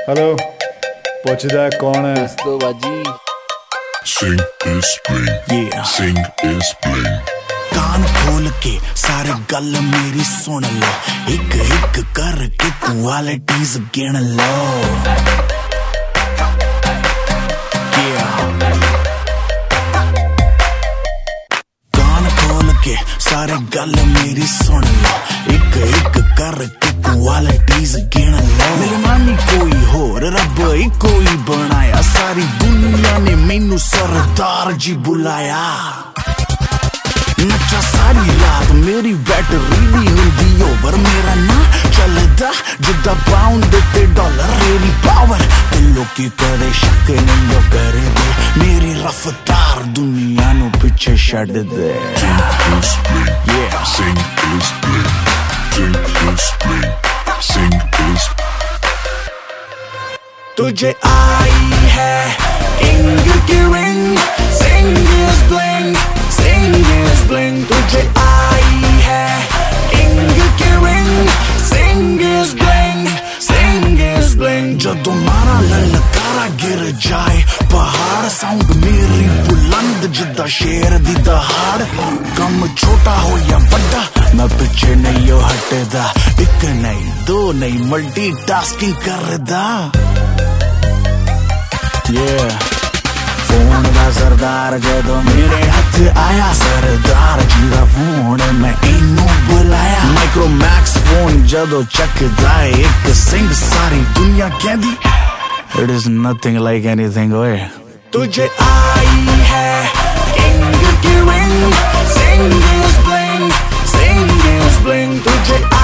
Hello पुछदा कौन है? तो बाजी Sing is bling, sing is bling. कान खोल के सारे गल मेरी सुन लो, एक एक करके क्वालिटीज गिन लो। कान खोल के सारे गल मेरी सुन लो, एक एक करके क्वालिटीज गिन लो। मिलना नहीं कोई होर, रब इको ही बनाया, सारी दुनिया ने मैनू सरदार जी बुलाया। नचा सारी रात मेरी बैटरी भी हुंदी ओवर, मेरा ना चलदा जिद्दां पाउंड ते डॉलर। मेरी पावर ते लोकी कदे शक नहीं करे दे, मेरी रफ्तार दुनिया नू पिछे छड्ड दे। Sing is bling, sing is bling, sing is bling. तुझे आई है किंग की ring, Singh is bling, Singh is bling. तुझे आई है किंग की ring, Singh is bling, Singh is bling. जदों मारा ललकारा गिर जाए पहाड़, साउंड मेरी बुलंद जिद्दां शेर दी दहाड़। कम छोटा हो या बड़ा मैं पिछे नहीं हो हटदा, एक नहीं दो नहीं मल्टीटास्किंग करदा। फोन दा सरदार जदों मेरे हथ आया, सरदार जी दा फोन मैं इनू बुलाया। माइक्रोमैक्स फोन जदों चकदा एक सिंग, सारी दुनिया कहदी it is nothing like anything. ओए तुझे आई है किंग की ring, Singh is bling, Singh is bling. तुझे